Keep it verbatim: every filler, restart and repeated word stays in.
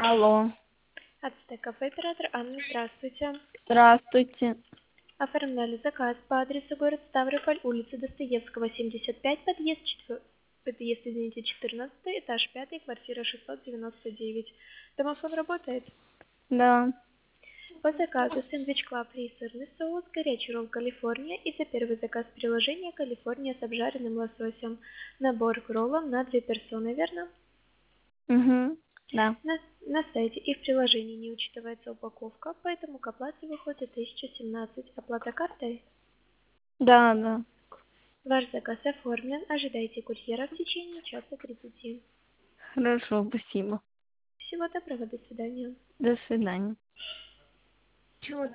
Алло. Ацтеков оператор Анна, здравствуйте. Здравствуйте. Оформляли заказ по адресу город Ставрополь, улица Достоевского, семьдесят пять, подъезд, четвер... подъезд извините, четырнадцатый, этаж пятый, квартира шестьсот девяносто девять. Домофон работает? Да. По заказу сэндвич Клаб Фри сырный соус, горячий ролл Калифорния и за первый заказ приложения Калифорния с обжаренным лососем. Набор к роллам на две персоны, верно? Угу. Да. На, на сайте и в приложении не учитывается упаковка, поэтому к оплате выходит тысяча семнадцать. Оплата картой? Да, да. Ваш заказ оформлен. Ожидайте курьера в течение часа тридцати. Хорошо, спасибо. Всего доброго, до свидания. До свидания. Чего?